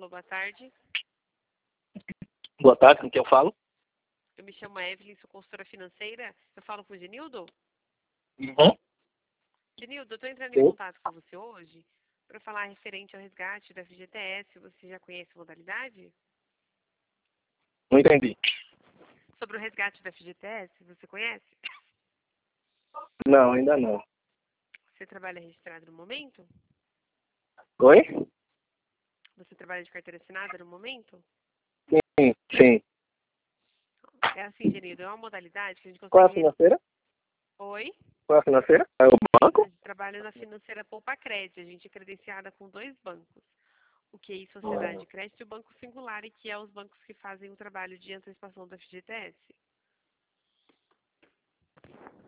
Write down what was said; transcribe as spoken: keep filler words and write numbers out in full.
Alô, boa tarde. Boa tarde, com quem eu falo? Eu me chamo Evelyn, sou consultora financeira. Eu falo com o Genildo? Uhum. Genildo, eu estou entrando em Sim. contato com você hoje para falar referente ao resgate da F G T S. Você já conhece a modalidade? Não entendi. Sobre o resgate da F G T S, você conhece? Não, ainda não. Você trabalha registrado no momento? Oi? Você trabalha de carteira assinada no momento? Sim, sim. É assim, Genildo, é uma modalidade que a gente Qual é a consegue... financeira? Oi? Qual é a financeira? É o A banco? gente trabalha na financeira Poupa Crédito. A gente é credenciada com dois bancos. O Q I Sociedade de Crédito e o Banco Singular, que é os bancos que fazem o trabalho de antecipação da F G T S.